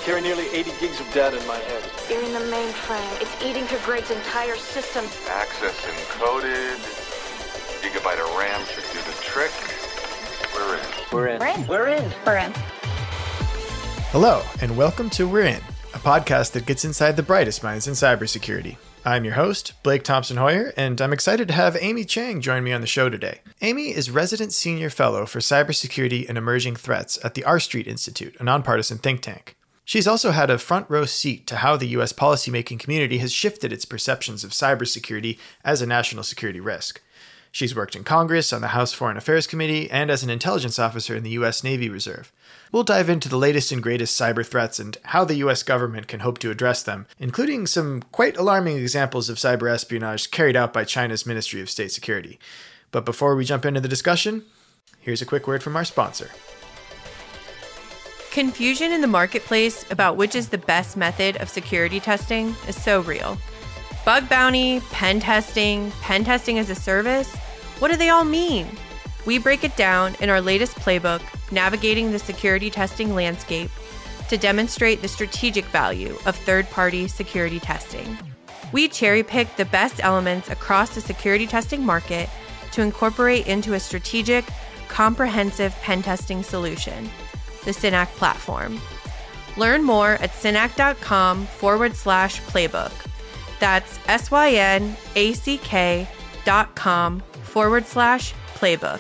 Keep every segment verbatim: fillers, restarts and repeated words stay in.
carry nearly eighty gigs of data in my head. You're in the mainframe. It's eating through Greg's entire system. Access encoded. Gigabyte of RAM should do the trick. We're in. We're in. We're in. We're in. We're in. Hello, and welcome to We're In, a podcast that gets inside the brightest minds in cybersecurity. I'm your host, Blake Thompson-Hoyer, and I'm excited to have Amy Chang join me on the show today. Amy is Resident Senior Fellow for Cybersecurity and Emerging Threats at the R Street Institute, a nonpartisan think tank. She's also had a front row seat to how the U S policymaking community has shifted its perceptions of cybersecurity as a national security risk. She's worked in Congress, on the House Foreign Affairs Committee, and as an intelligence officer in the U S Navy Reserve. We'll dive into the latest and greatest cyber threats and how the U S government can hope to address them, including some quite alarming examples of cyber espionage carried out by China's Ministry of State Security. But before we jump into the discussion, here's a quick word from our sponsor. Confusion in the marketplace about which is the best method of security testing is so real. Bug bounty, pen testing, pen testing as a service, what do they all mean? We break it down in our latest playbook, Navigating the Security Testing Landscape, to demonstrate the strategic value of third-party security testing. We cherry-pick the best elements across the security testing market to incorporate into a strategic, comprehensive pen testing solution, the Synack platform. Learn more at synack.com forward slash playbook. That's S-Y-N-A-C-K dot com forward slash playbook.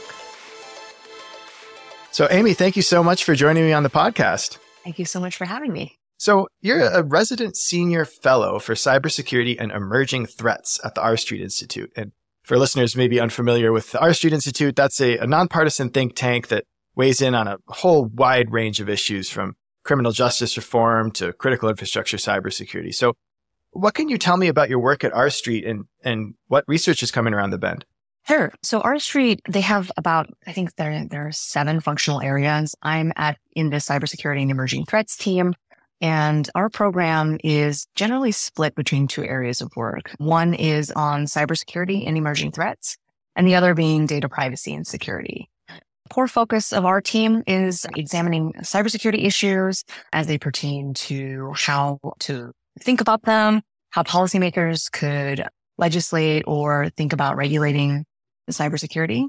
So Amy, thank you so much for joining me on the podcast. Thank you so much for having me. So you're a Resident Senior Fellow for Cybersecurity and Emerging Threats at the R Street Institute. And for listeners maybe unfamiliar with the R Street Institute, that's a, a nonpartisan think tank that weighs in on a whole wide range of issues from criminal justice reform to critical infrastructure cybersecurity. So what can you tell me about your work at R Street and, and what research is coming around the bend? Sure. So R Street, they have about, I think there, there are seven functional areas. I'm at in the cybersecurity and emerging threats team. And our program is generally split between two areas of work. One is on cybersecurity and emerging threats, and the other being data privacy and security. Core focus of our team is examining cybersecurity issues as they pertain to how to think about them, how policymakers could legislate or think about regulating cybersecurity,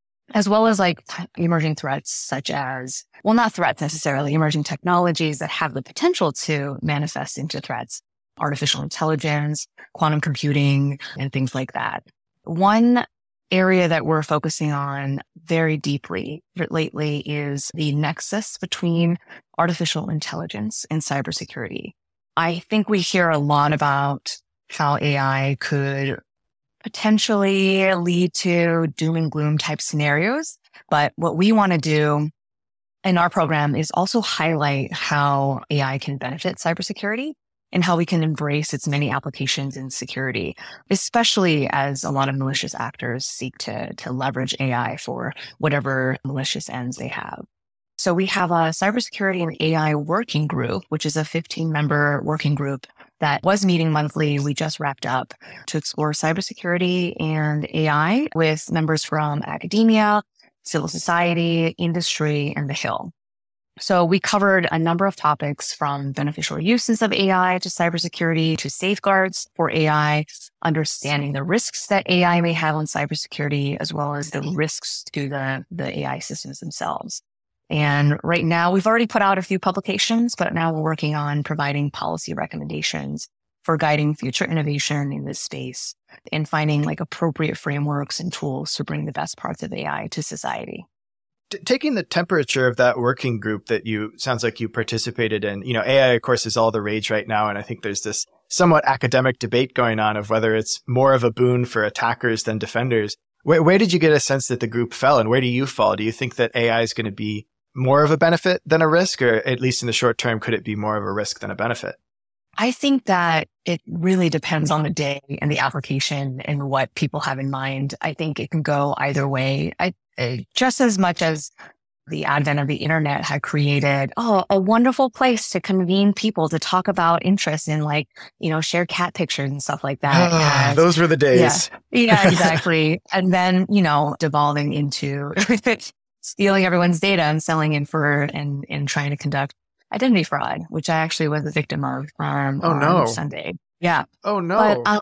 as well as like emerging threats such as, well, not threats necessarily, emerging technologies that have the potential to manifest into threats, artificial intelligence, quantum computing, and things like that. One area that we're focusing on very deeply lately is the nexus between artificial intelligence and cybersecurity. I think we hear a lot about how A I could potentially lead to doom and gloom type scenarios. But what we want to do in our program is also highlight how A I can benefit cybersecurity and how we can embrace its many applications in security, especially as a lot of malicious actors seek to, to leverage A I for whatever malicious ends they have. So we have a cybersecurity and A I working group, which is a fifteen member working group that was meeting monthly. We just wrapped up to explore cybersecurity and A I with members from academia, civil society, industry, and the Hill. So we covered a number of topics from beneficial uses of A I to cybersecurity to safeguards for A I, understanding the risks that A I may have on cybersecurity, as well as the risks to the, the A I systems themselves. And right now, we've already put out a few publications, but now we're working on providing policy recommendations for guiding future innovation in this space and finding like appropriate frameworks and tools to bring the best parts of A I to society. T- taking the temperature of that working group that you sounds like you participated in, you know, A I, of course, is all the rage right now. And I think there's this somewhat academic debate going on of whether it's more of a boon for attackers than defenders. Where, where did you get a sense that the group fell, and where do you fall? Do you think that A I is going to be more of a benefit than a risk, or at least in the short term, could it be more of a risk than a benefit? I think that it really depends on the day and the application and what people have in mind. I think it can go either way. I, just as much as the advent of the internet had created, oh, a wonderful place to convene people to talk about interests in, like, you know, share cat pictures and stuff like that. Ah, those were the days. Yeah, yeah exactly. And then, you know, devolving into stealing everyone's data and selling it for and, and trying to conduct identity fraud, which I actually was a victim of um, Oh, on no. Sunday. Yeah. Oh, no. But uh,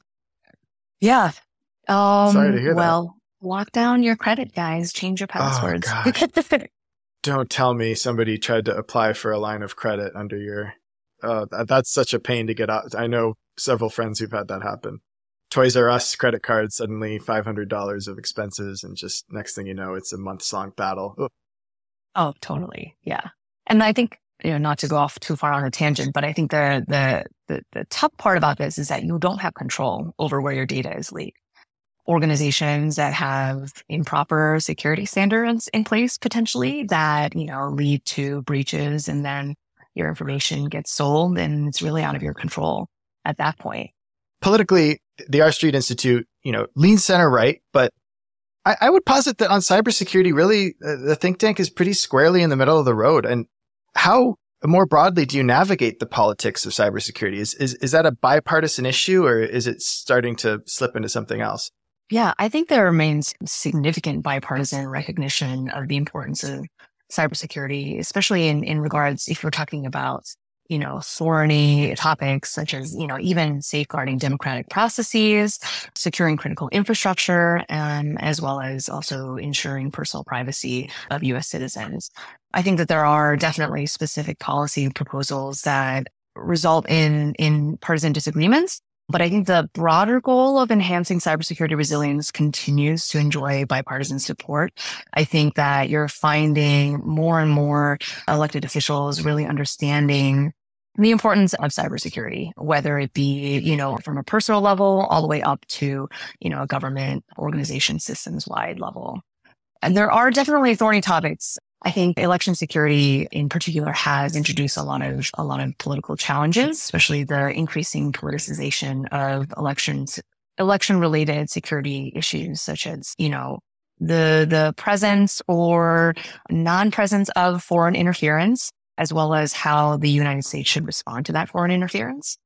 yeah. Um, Sorry to hear that. well, lock down your credit, guys. Change your passwords. gosh. Don't tell me somebody tried to apply for a line of credit under your... Uh, that, that's such a pain to get out. I know several friends who've had that happen. Toys R Us credit card, suddenly five hundred dollars of expenses, and just next thing you know, it's a months-long battle. Oh. Oh, totally. Yeah. And I think, you know, not to go off too far on a tangent, but I think the, the, the, the tough part about this is that you don't have control over where your data is leaked. Organizations that have improper security standards in place potentially that, you know, lead to breaches, and then your information gets sold and it's really out of your control at that point. Politically, the R Street Institute, you know, leans center right, but I, I would posit that on cybersecurity, really, uh, the think tank is pretty squarely in the middle of the road. And how more broadly do you navigate the politics of cybersecurity? Is, is, is that a bipartisan issue, or is it starting to slip into something else? Yeah, I think there remains significant bipartisan recognition of the importance of cybersecurity, especially in, in regards, if we're talking about, you know, thorny topics such as, you know, even safeguarding democratic processes, securing critical infrastructure, um, as well as also ensuring personal privacy of U S citizens. I think that there are definitely specific policy proposals that result in, in partisan disagreements. But I think the broader goal of enhancing cybersecurity resilience continues to enjoy bipartisan support. I think that you're finding more and more elected officials really understanding the importance of cybersecurity, whether it be, you know, from a personal level all the way up to, you know, a government organization systems wide level. And there are definitely thorny topics. I think election security in particular has introduced a lot of, a lot of political challenges, especially the increasing politicization of elections, election related security issues, such as, you know, the, the presence or non-presence of foreign interference, as well as how the United States should respond to that foreign interference,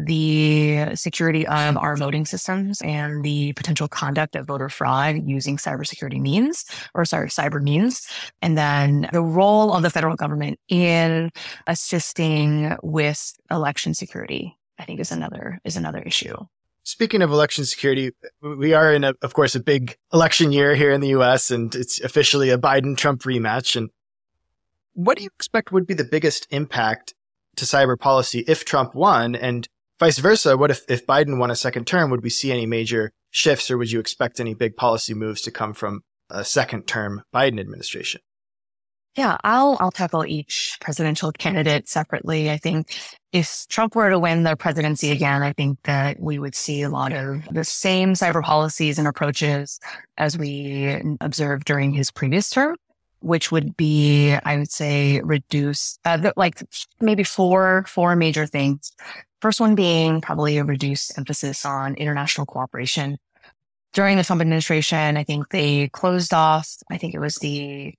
the security of our voting systems, and the potential conduct of voter fraud using cybersecurity means, or sorry, cyber means, and then the role of the federal government in assisting with election security, I think is another, is another issue. Speaking of election security, we are in, a, of course, a big election year here in the U S, and it's officially a Biden-Trump rematch. And what do you expect would be the biggest impact to cyber policy if Trump won? And vice versa, what if, if Biden won a second term? Would we see any major shifts, or would you expect any big policy moves to come from a second term Biden administration? Yeah, I'll I'll tackle each presidential candidate separately. I think if Trump were to win the presidency again, I think that we would see a lot of the same cyber policies and approaches as we observed during his previous term, which would be, I would say, reduce, uh, the, like maybe four, four major things. First one being probably a reduced emphasis on international cooperation. During the Trump administration, I think they closed off, I think it was the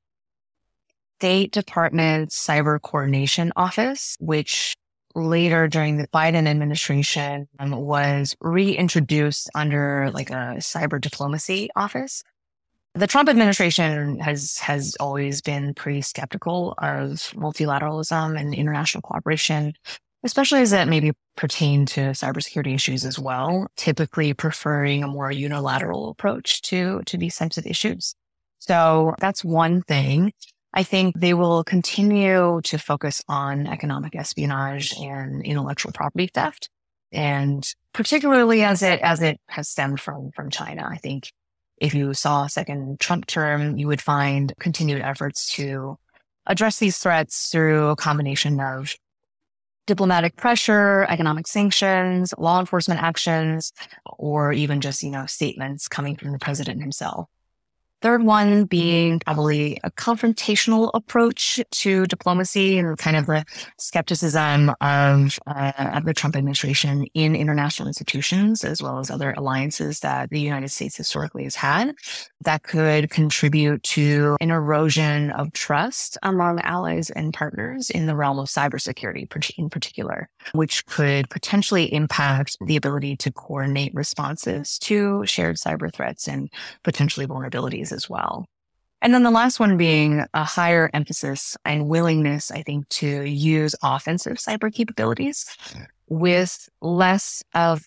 State Department Cyber Coordination Office, which later during the Biden administration um, was reintroduced under like a cyber diplomacy office. The Trump administration has, has always been pretty skeptical of multilateralism and international cooperation, especially as it maybe pertain to cybersecurity issues as well, typically preferring a more unilateral approach to, to these types of issues. So that's one thing. I think they will continue to focus on economic espionage and intellectual property theft. And particularly as it, as it has stemmed from, from China, I think if you saw a second Trump term, you would find continued efforts to address these threats through a combination of diplomatic pressure, economic sanctions, law enforcement actions, or even just, you know, statements coming from the president himself. Third one being probably a confrontational approach to diplomacy and kind of the skepticism of, uh, of the Trump administration in international institutions, as well as other alliances that the United States historically has had that could contribute to an erosion of trust among allies and partners in the realm of cybersecurity in particular, which could potentially impact the ability to coordinate responses to shared cyber threats and potentially vulnerabilities as well. And then the last one being a higher emphasis and willingness, I think, to use offensive cyber capabilities with less of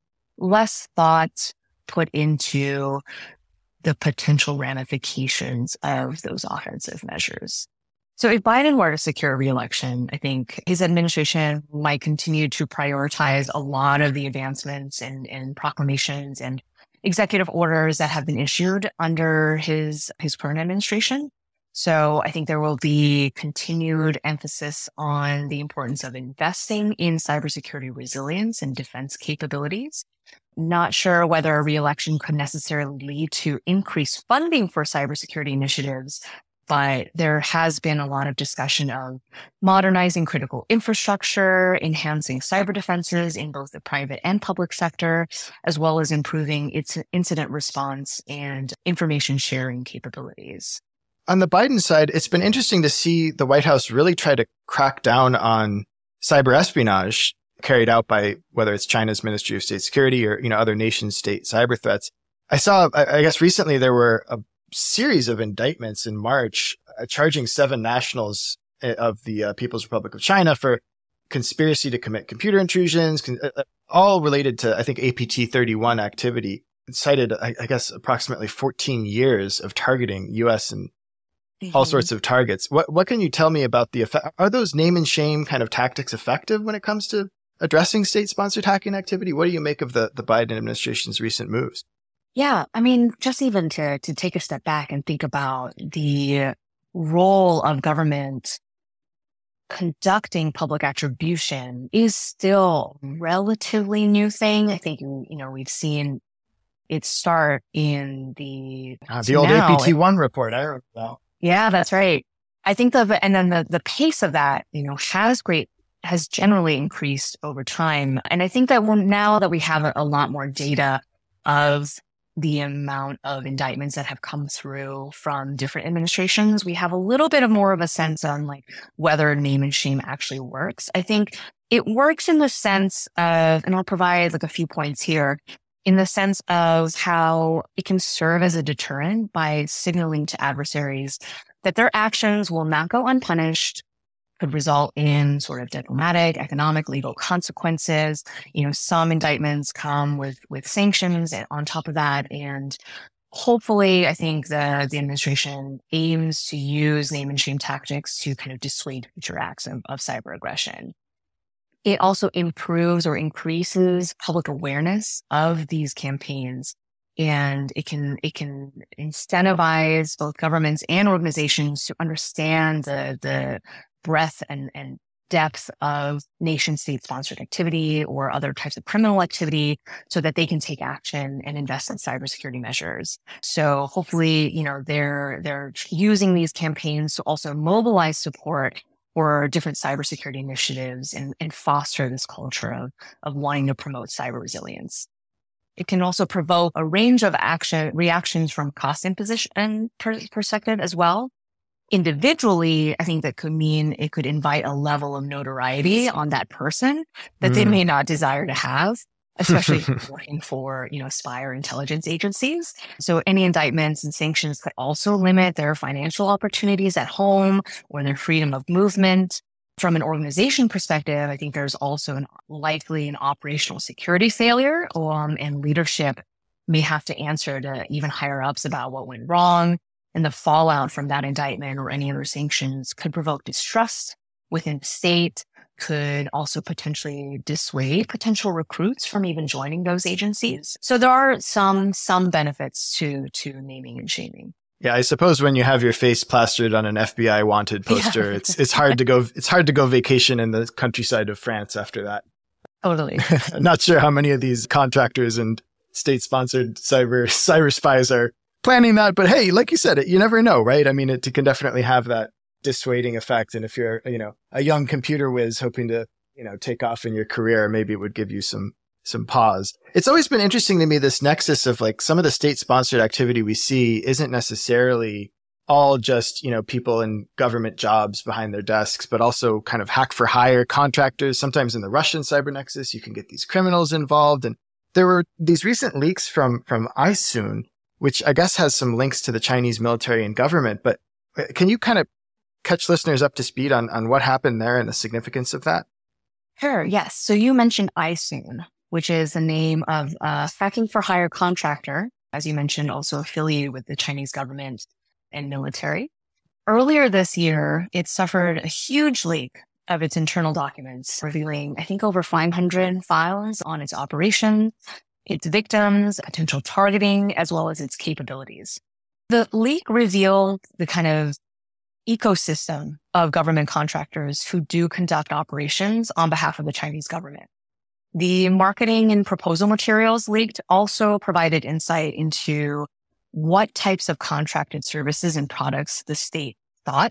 less thought put into the potential ramifications of those offensive measures. So if Biden were to secure re-election, I think his administration might continue to prioritize a lot of the advancements and, and proclamations and executive orders that have been issued under his, his current administration. So I think there will be continued emphasis on the importance of investing in cybersecurity resilience and defense capabilities. Not sure whether a re-election could necessarily lead to increased funding for cybersecurity initiatives, but there has been a lot of discussion of modernizing critical infrastructure, enhancing cyber defenses in both the private and public sector, as well as improving its incident response and information sharing capabilities. On the Biden side, it's been interesting to see the White House really try to crack down on cyber espionage carried out by whether it's China's Ministry of State Security or, you know, other nation state cyber threats. I saw, I guess recently there were a series of indictments in March uh, charging seven nationals of the uh, People's Republic of China for conspiracy to commit computer intrusions, con- uh, all related to, I think, A P T thirty-one activity. It cited, I, I guess, approximately fourteen years of targeting U S and mm-hmm. all sorts of targets. What what can you tell me about the effect? Are those name and shame kind of tactics effective when it comes to addressing state-sponsored hacking activity? What do you make of the, the Biden administration's recent moves? Yeah, I mean, just even to, to take a step back and think about the role of government conducting public attribution is still a relatively new thing. I think, you know, we've seen it start in the... Uh, the old now, A P T one report, I remember that. Yeah, that's right. I think the, and then the, the pace of that, you know, has great has generally increased over time. And I think that when, now that we have a, a lot more data of the amount of indictments that have come through from different administrations, we have a little bit of more of a sense on like whether name and shame actually works. I think it works in the sense of, and I'll provide like a few points here, in the sense of how it can serve as a deterrent by signaling to adversaries that their actions will not go unpunished, could result in sort of diplomatic, economic, legal consequences. You know, some indictments come with, with sanctions on top of that. And hopefully, I think the, the administration aims to use name and shame tactics to kind of dissuade future acts of, of cyber aggression. It also improves or increases public awareness of these campaigns. And it can, it can incentivize both governments and organizations to understand the, the, breadth and, and depth of nation state sponsored activity or other types of criminal activity so that they can take action and invest in cybersecurity measures. So hopefully, you know, they're, they're using these campaigns to also mobilize support for different cybersecurity initiatives and, and foster this culture of, of wanting to promote cyber resilience. It can also provoke a range of action reactions from cost imposition per, perspective as well. Individually, I think that could mean it could invite a level of notoriety on that person that mm. they may not desire to have, especially if you're working for, you know, spy or intelligence agencies. So any indictments and sanctions could also limit their financial opportunities at home or their freedom of movement. From an organization perspective, I think there's also an likely an operational security failure, um, and leadership may have to answer to even higher ups about what went wrong. And the fallout from that indictment or any other sanctions could provoke distrust within the state, could also potentially dissuade potential recruits from even joining those agencies. So there are some some benefits to to naming and shaming. Yeah, I suppose when you have your face plastered on an F B I wanted poster, yeah. it's it's hard to go it's hard to go vacation in the countryside of France after that. Totally. I'm not sure how many of these contractors and state-sponsored cyber cyber spies are planning that, but hey, like you said, it you never know, right? I mean, it, it can definitely have that dissuading effect. And if you're, you know, a young computer whiz hoping to, you know, take off in your career, maybe it would give you some some pause. It's always been interesting to me, this nexus of like some of the state-sponsored activity we see isn't necessarily all just, you know, people in government jobs behind their desks, but also kind of hack for hire contractors. Sometimes in the Russian cyber nexus, you can get these criminals involved. And there were these recent leaks from from iSoon which I guess has some links to the Chinese military and government. But can you kind of catch listeners up to speed on, on what happened there and the significance of that? Sure, yes. So you mentioned iSoon, which is the name of a hacking for hire contractor, as you mentioned, also affiliated with the Chinese government and military. Earlier this year, it suffered a huge leak of its internal documents, revealing, I think, over five hundred files on its operation, its victims, potential targeting, as well as its capabilities. The leak revealed the kind of ecosystem of government contractors who do conduct operations on behalf of the Chinese government. The marketing and proposal materials leaked also provided insight into what types of contracted services and products the state thought.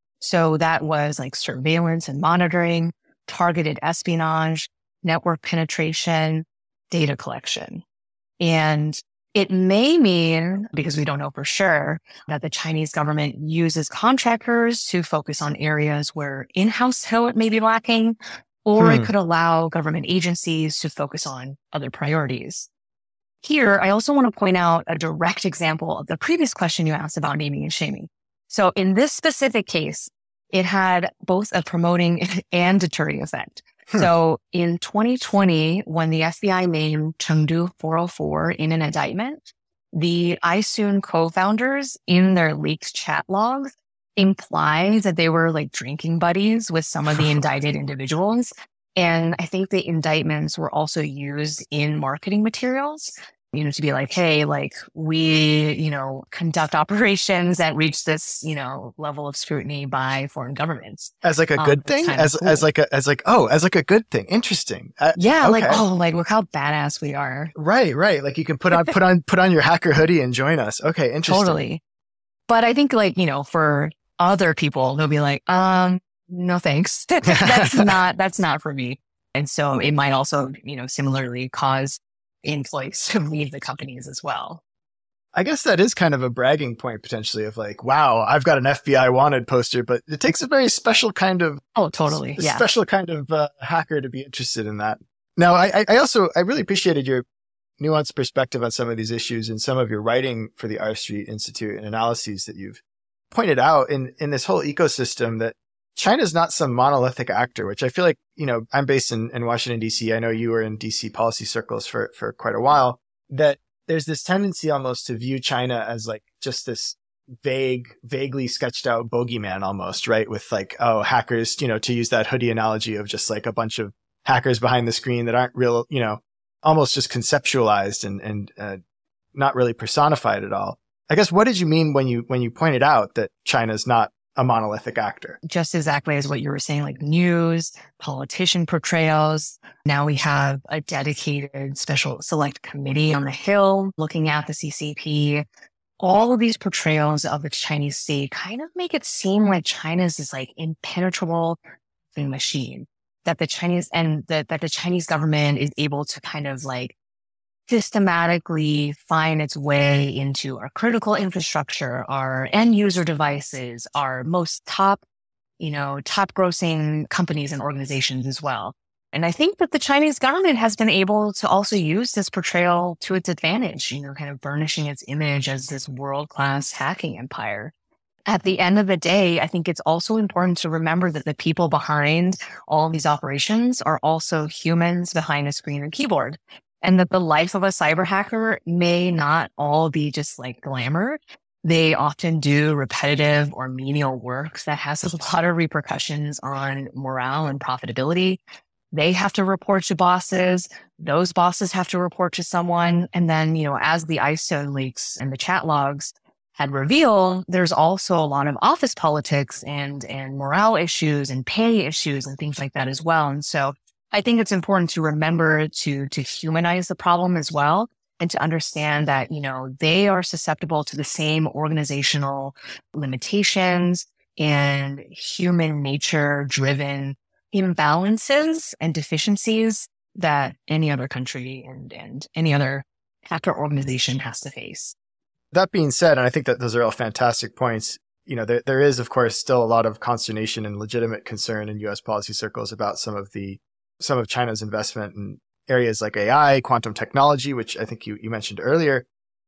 So that was like surveillance and monitoring, targeted espionage, network penetration, data collection. And it may mean, because we don't know for sure, that the Chinese government uses contractors to focus on areas where in-house talent may be lacking, or hmm. it could allow government agencies to focus on other priorities. Here, I also want to point out a direct example of the previous question you asked about naming and shaming. So in this specific case, it had both a promoting and deterring effect. Hmm. So in twenty twenty, when the F B I named Chengdu four oh four in an indictment, the iSoon co-founders in their leaked chat logs implied that they were like drinking buddies with some of the indicted individuals. And I think the indictments were also used in marketing materials, you know, to be like, hey, like we, you know, conduct operations that reach this, you know, level of scrutiny by foreign governments. As like a good um, thing? As cool. as like a, as like, oh, as like a good thing. Interesting. Uh, yeah. Okay. Like, oh, like look how badass we are. Right, right. Like you can put on, put on, put on your hacker hoodie and join us. Okay. Interesting. Totally. But I think like, you know, for other people, they'll be like, um, no, thanks. that's not, that's not for me. And so it might also, you know, similarly cause employees to leave the companies as well. I guess that is kind of a bragging point potentially of like, wow, I've got an F B I wanted poster, but it takes a very special kind of, oh, totally. S- yeah. special kind of uh, hacker to be interested in that. Now, I, I also, I really appreciated your nuanced perspective on some of these issues and some of your writing for the R Street Institute and analyses that you've pointed out in, in this whole ecosystem that China's not some monolithic actor, which I feel like, you know, I'm based in, in Washington, D C. I know you were in D C policy circles for, for quite a while, that there's this tendency almost to view China as like just this vague, vaguely sketched out bogeyman almost, right? With like, oh, hackers, you know, to use that hoodie analogy of just like a bunch of hackers behind the screen that aren't real, you know, almost just conceptualized and, and, uh, not really personified at all. I guess, what did you mean when you, when you pointed out that China's not a monolithic actor? Just exactly as what you were saying, like news, politician portrayals. Now we have a dedicated special select committee on the Hill looking at the C C P. All of these portrayals of the Chinese state kind of make it seem like China's this like impenetrable machine, that the Chinese and that, that the Chinese government is able to kind of like systematically find its way into our critical infrastructure, our end user devices, our most top, you know, top grossing companies and organizations as well. And I think that the Chinese government has been able to also use this portrayal to its advantage, you know, kind of burnishing its image as this world-class hacking empire. At the end of the day, I think it's also important to remember that the people behind all of these operations are also humans behind a screen and keyboard. And that the life of a cyber hacker may not all be just like glamour. They often do repetitive or menial work that has a lot of repercussions on morale and profitability. They have to report to bosses. Those bosses have to report to someone. And then, you know, as the iSoon leaks and the chat logs had revealed, there's also a lot of office politics and, and morale issues and pay issues and things like that as well. And so I think it's important to remember to, to humanize the problem as well, and to understand that, you know, they are susceptible to the same organizational limitations and human nature driven imbalances and deficiencies that any other country and, and any other hacker organization has to face. That being said, and I think that those are all fantastic points, you know, there, there is, of course, still a lot of consternation and legitimate concern in U S policy circles about some of the some of China's investment in areas like A I, quantum technology, which I think you, you mentioned earlier.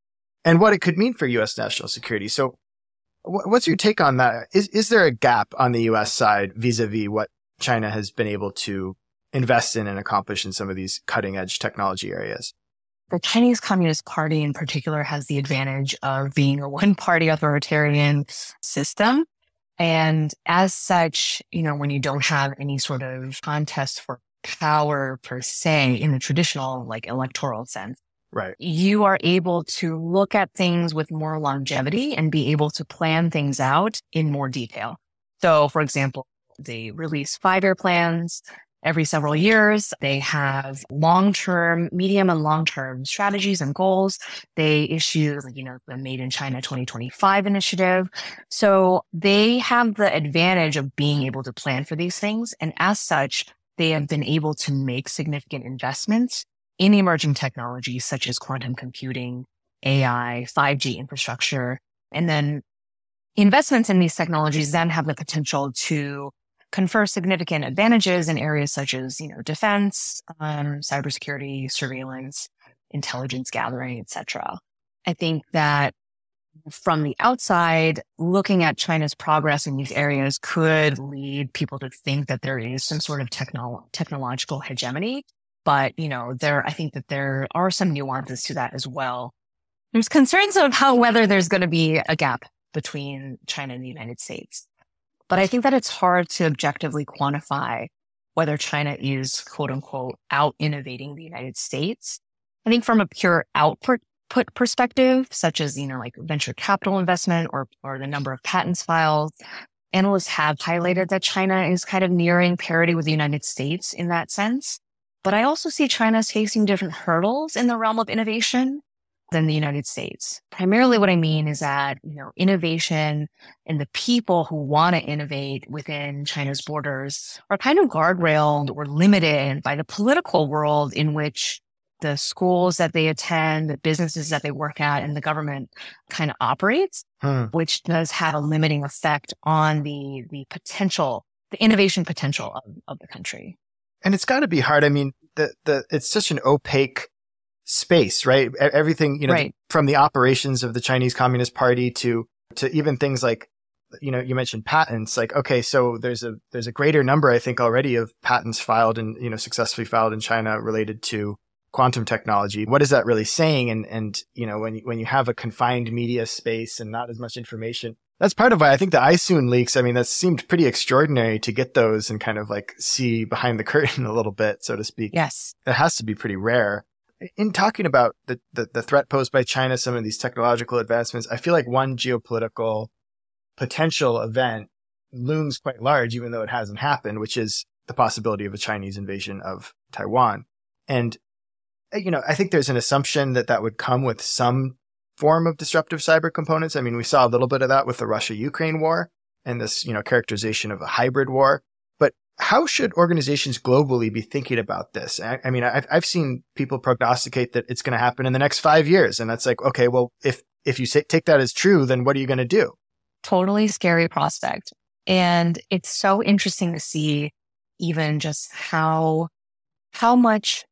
and what it could mean for U S national security. So wh- what's your take on that? Is, is there a gap on the U S side vis-a-vis what China has been able to invest in and accomplish in some of these cutting edge technology areas? The Chinese Communist Party in particular has the advantage of being a one-party authoritarian system. And as such, you know, when you don't have any sort of contest for power per se in the traditional, like, electoral sense, right, you are able to look at things with more longevity and be able to plan things out in more detail. So, for example, they release five-year plans every several years. They have long-term, medium and long-term strategies and goals. They issue, you know, the Made in China twenty twenty-five initiative. So they have the advantage of being able to plan for these things. And as such, they have been able to make significant investments in emerging technologies such as quantum computing, A I, five G infrastructure. And then investments in these technologies then have the potential to confer significant advantages in areas such as, you know, defense, um, cybersecurity, surveillance, intelligence gathering, et cetera. I think that from the outside, looking at China's progress in these areas could lead people to think that there is some sort of technolo- technological hegemony. But, you know, there, I think that there are some nuances to that as well. There's concerns of how whether there's going to be a gap between China and the United States. But I think that it's hard to objectively quantify whether China is, quote unquote, out innovating the United States. I think from a pure output put perspective, such as, you know, like venture capital investment or, or the number of patents filed, analysts have highlighted that China is kind of nearing parity with the United States in that sense. But I also see China as facing different hurdles in the realm of innovation than the United States. Primarily what I mean is that, you know, innovation and the people who want to innovate within China's borders are kind of guardrailed or limited by the political world in which the schools that they attend, the businesses that they work at, and the government kind of operates, hmm. which does have a limiting effect on the the potential, the innovation potential of, of the country. And it's got to be hard. I mean, the the it's such an opaque space, right? Everything, you know, right. from the operations of the Chinese Communist Party to to even things like, you know, you mentioned patents. Like, okay, so there's a there's a greater number, I think, already of patents filed and, you know, successfully filed in China related to quantum technology. What is that really saying? And and you know, when you, when you have a confined media space and not as much information, that's part of why I think the iSoon leaks, I mean, that seemed pretty extraordinary to get those and kind of like see behind the curtain a little bit, so to speak. Yes. It has to be pretty rare. In talking about the, the, the threat posed by China, some of these technological advancements, I feel like one geopolitical potential event looms quite large, even though it hasn't happened, which is the possibility of a Chinese invasion of Taiwan. And, you know, I think there's an assumption that that would come with some form of disruptive cyber components. I mean, we saw a little bit of that with the Russia-Ukraine war and this, you know, characterization of a hybrid war. But how should organizations globally be thinking about this? I, I mean, I've, I've seen people prognosticate that it's going to happen in the next five years. And that's like, okay, well, if, if you say, take that as true, then what are you going to do? Totally scary prospect. And it's so interesting to see even just how, how much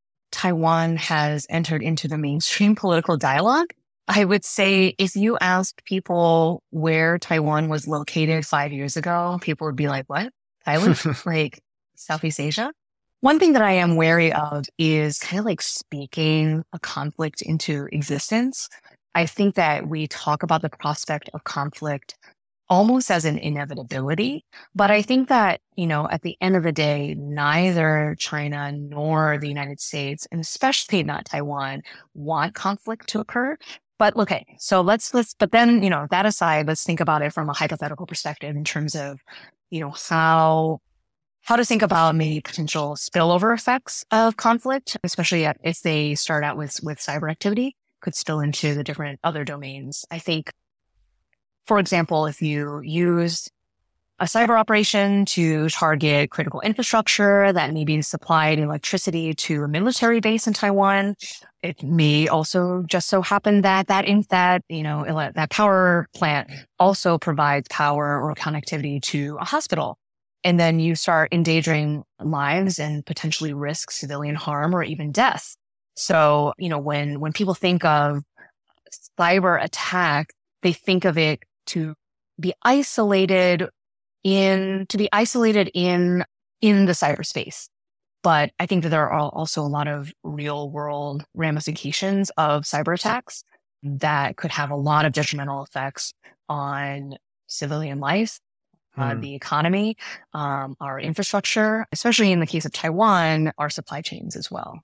Taiwan has entered into the mainstream political dialogue. I would say if you asked people where Taiwan was located five years ago, people would be like, what? Thailand? Like Southeast Asia? One thing that I am wary of is kind of like speaking a conflict into existence. I think that we talk about the prospect of conflict almost as an inevitability. But I think that, you know, at the end of the day, neither China nor the United States, and especially not Taiwan, want conflict to occur. But okay, so let's, let's, but then, you know, that aside, let's think about it from a hypothetical perspective in terms of, you know, how, how to think about maybe potential spillover effects of conflict, especially if they start out with, with cyber activity, could spill into the different other domains. I think, for example, if you use a cyber operation to target critical infrastructure that may be supplied electricity to a military base in Taiwan, it may also just so happen that that in that, you know, that power plant also provides power or connectivity to a hospital. And then you start endangering lives and potentially risk civilian harm or even death. So, you know, when, when people think of cyber attack, they think of it to be isolated in, to be isolated in, in the cyberspace. But I think that there are also a lot of real world ramifications of cyber attacks that could have a lot of detrimental effects on civilian life, mm. uh, the economy, um, our infrastructure, especially in the case of Taiwan, our supply chains as well.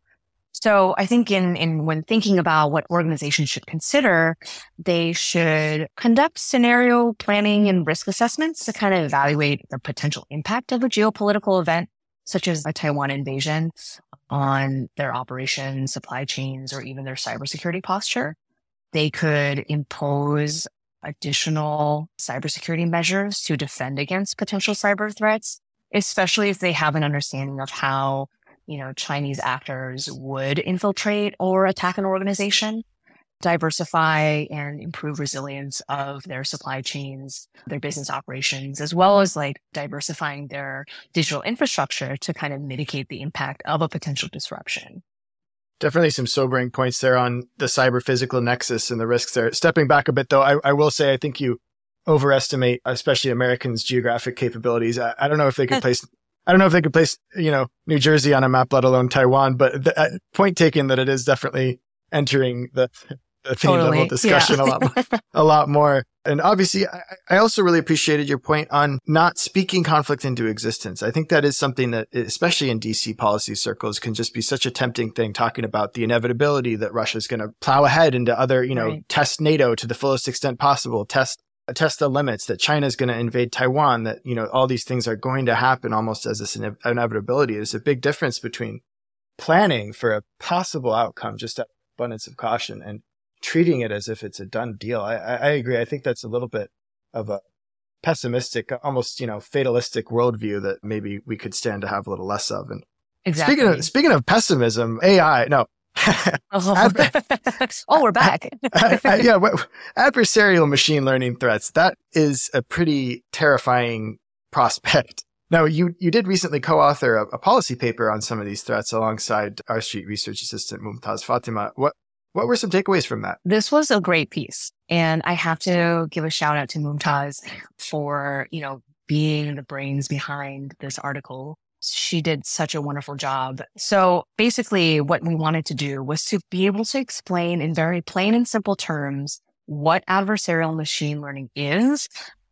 So I think in, in when thinking about what organizations should consider, they should conduct scenario planning and risk assessments to kind of evaluate the potential impact of a geopolitical event, such as a Taiwan invasion, on their operations, supply chains, or even their cybersecurity posture. They could impose additional cybersecurity measures to defend against potential cyber threats, especially if they have an understanding of how, you know, Chinese actors would infiltrate or attack an organization. Diversify and improve resilience of their supply chains, their business operations, as well as like diversifying their digital infrastructure to kind of mitigate the impact of a potential disruption. Definitely some sobering points there on the cyber physical nexus and the risks there. Stepping back a bit though, I, I will say I think you overestimate, especially Americans' geographic capabilities. I, I don't know if they could place, I don't know if they could place, you know, New Jersey on a map, let alone Taiwan, but the uh, point taken that it is definitely entering the a theme totally. level discussion yeah. a lot more, a lot more. And obviously, I, I also really appreciated your point on not speaking conflict into existence. I think that is something that, especially in D C policy circles, can just be such a tempting thing, talking about the inevitability that Russia's going to plow ahead into other, you know, right. test NATO to the fullest extent possible, test test the limits, that China's going to invade Taiwan, that, you know, all these things are going to happen almost as this ine- inevitability. There's a big difference between planning for a possible outcome, just out of abundance of caution, and treating it as if it's a done deal. I, I, I agree. I think that's a little bit of a pessimistic, almost, you know, fatalistic worldview that maybe we could stand to have a little less of. And exactly. Speaking of, speaking of pessimism, A I, no. oh, Ad- oh, we're back. yeah. Adversarial machine learning threats. That is a pretty terrifying prospect. Now, you, you did recently co-author a, a policy paper on some of these threats alongside R Street research assistant Mumtaz Fatima. What, What were some takeaways from that? This was a great piece. And I have to give a shout out to Mumtaz for, you know, being the brains behind this article. She did such a wonderful job. So basically what we wanted to do was to be able to explain in very plain and simple terms what adversarial machine learning is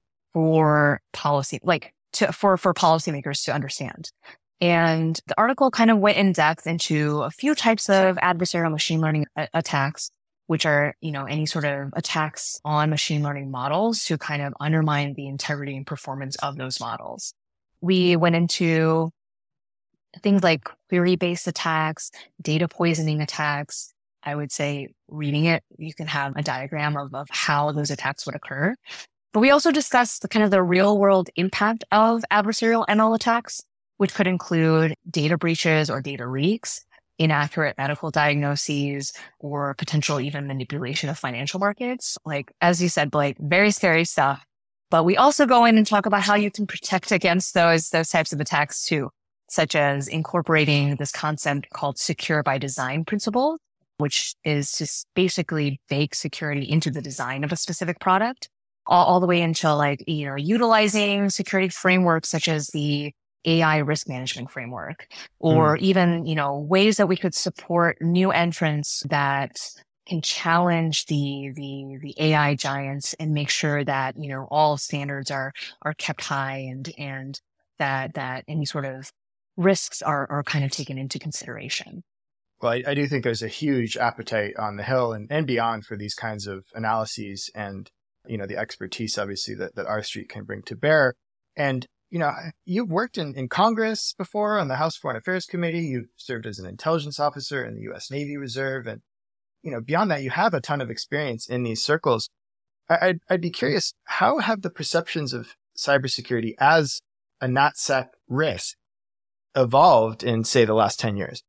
for policy, like to, for, for policymakers to understand. And the article kind of went in depth into a few types of adversarial machine learning a- attacks, which are, you know, any sort of attacks on machine learning models to kind of undermine the integrity and performance of those models. We went into things like query-based attacks, data poisoning attacks. I would say reading it, you can have a diagram of, of how those attacks would occur. But we also discussed the kind of the real world impact of adversarial M L attacks, which could include data breaches or data leaks, inaccurate medical diagnoses, or potential even manipulation of financial markets. Like, as you said, Blake, very scary stuff. But we also go in and talk about how you can protect against those, those types of attacks too, such as incorporating this concept called secure by design principle, which is just basically bake security into the design of a specific product, all, all the way until like, you know, utilizing security frameworks such as the A I risk management framework, or mm. even, you know, ways that we could support new entrants that can challenge the, the, the A I giants and make sure that, you know, all standards are, are kept high and, and that, that any sort of risks are, are kind of taken into consideration. Well, I, I do think there's a huge appetite on the Hill and, and beyond for these kinds of analyses and, you know, the expertise, obviously, that, that R Street can bring to bear. And, you know, you've worked in, in Congress before on the House Foreign Affairs Committee. You've served as an intelligence officer in the U S Navy Reserve. And, you know, beyond that, you have a ton of experience in these circles. I, I'd, I'd be curious, how have the perceptions of cybersecurity as a NatSec risk evolved in, say, the last ten years?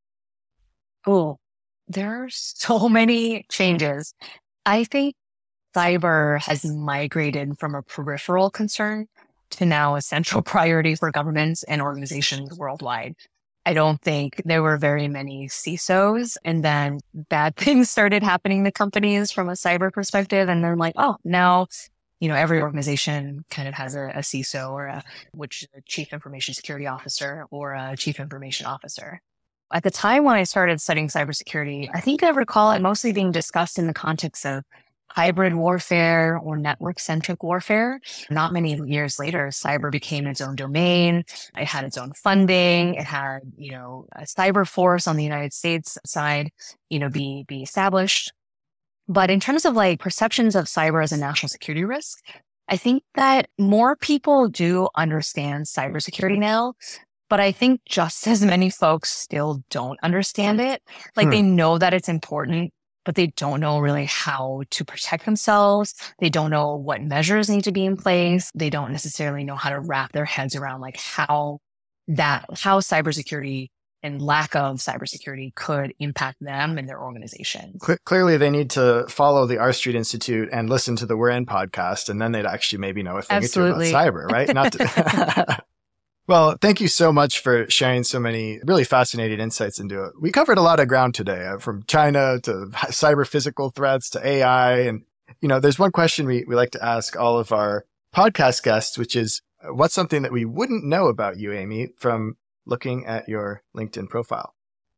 Oh, there are so many changes. I think cyber has migrated from a peripheral concern to now a central priority for governments and organizations worldwide. I don't think there were very many C I S Os, and then bad things started happening to companies from a cyber perspective. And they're like, oh, now, you know, every organization kind of has a, a C I S O or a, which is a chief information security officer or a chief information officer. At the time when I started studying cybersecurity, I think I recall it mostly being discussed in the context of hybrid warfare or network-centric warfare. Not many years later, cyber became its own domain. It had its own funding. It had, you know, a cyber force on the United States side, you know, be, be established. But in terms of like perceptions of cyber as a national security risk, I think that more people do understand cybersecurity now. But I think just as many folks still don't understand it. Like hmm. they know that it's important, but they don't know really how to protect themselves. They don't know what measures need to be in place. They don't necessarily know how to wrap their heads around like how that, how cybersecurity and lack of cybersecurity could impact them and their organization. Clearly, they need to follow the R Street Institute and listen to the We're In podcast, and then they'd actually maybe know a thing Absolutely. or two about cyber, right? Not to Well, thank you so much for sharing so many really fascinating insights into it. We covered a lot of ground today, uh, from China to cyber physical threats to A I. And, you know, there's one question we, we like to ask all of our podcast guests, which is, uh, what's something that we wouldn't know about you, Amy, from looking at your LinkedIn profile?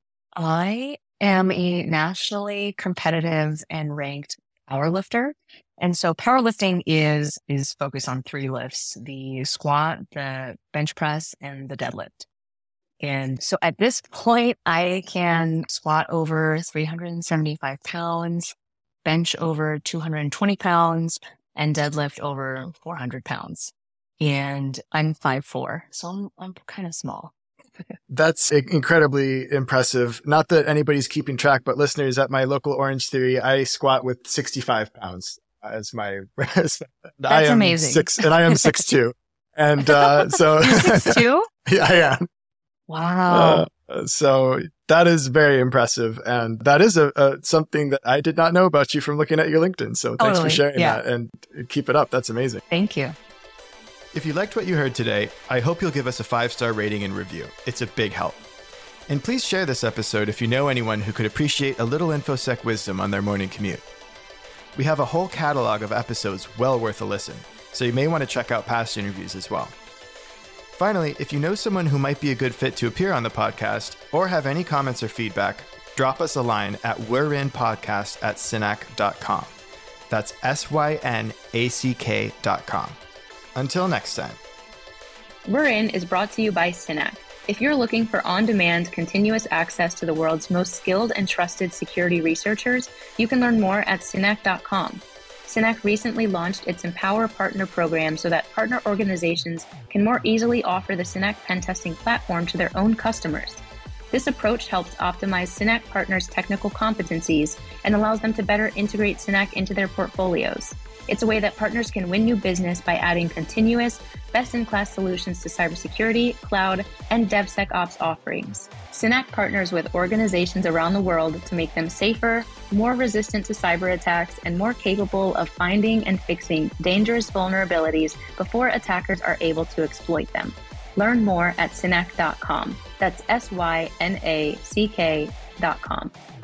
I am a nationally competitive and ranked powerlifter. And so powerlifting is, is focused on three lifts: the squat, the bench press, and the deadlift. And so at this point, I can squat over three hundred seventy-five pounds, bench over two hundred twenty pounds, and deadlift over four hundred pounds. And I'm five foot four, so I'm, I'm kind of small. That's incredibly impressive. Not that anybody's keeping track, but listeners, at my local Orange Theory, I squat with sixty-five pounds as my, That's I am amazing. Six, and I am six two. And, uh, so. You're six two? Yeah, I am. Wow. Uh, so that is very impressive. And that is a, a something that I did not know about you from looking at your LinkedIn. So thanks Totally. for sharing Yeah. that, and keep it up. That's amazing. Thank you. If you liked what you heard today, I hope you'll give us a five-star rating and review. It's a big help. And please share this episode if you know anyone who could appreciate a little InfoSec wisdom on their morning commute. We have a whole catalog of episodes well worth a listen, so you may want to check out past interviews as well. Finally, if you know someone who might be a good fit to appear on the podcast or have any comments or feedback, drop us a line at we'reinpodcast at synack dot com. That's S Y N A C K dot com. Until next time. We're In is brought to you by Synack. If you're looking for on-demand, continuous access to the world's most skilled and trusted security researchers, you can learn more at synack dot com. Synack recently launched its Empower Partner program so that partner organizations can more easily offer the Synack pen testing platform to their own customers. This approach helps optimize Synack partners' technical competencies and allows them to better integrate Synack into their portfolios. It's a way that partners can win new business by adding continuous, best-in-class solutions to cybersecurity, cloud, and DevSecOps offerings. Synack partners with organizations around the world to make them safer, more resistant to cyber attacks, and more capable of finding and fixing dangerous vulnerabilities before attackers are able to exploit them. Learn more at synack dot com. That's S Y N A C K dot com.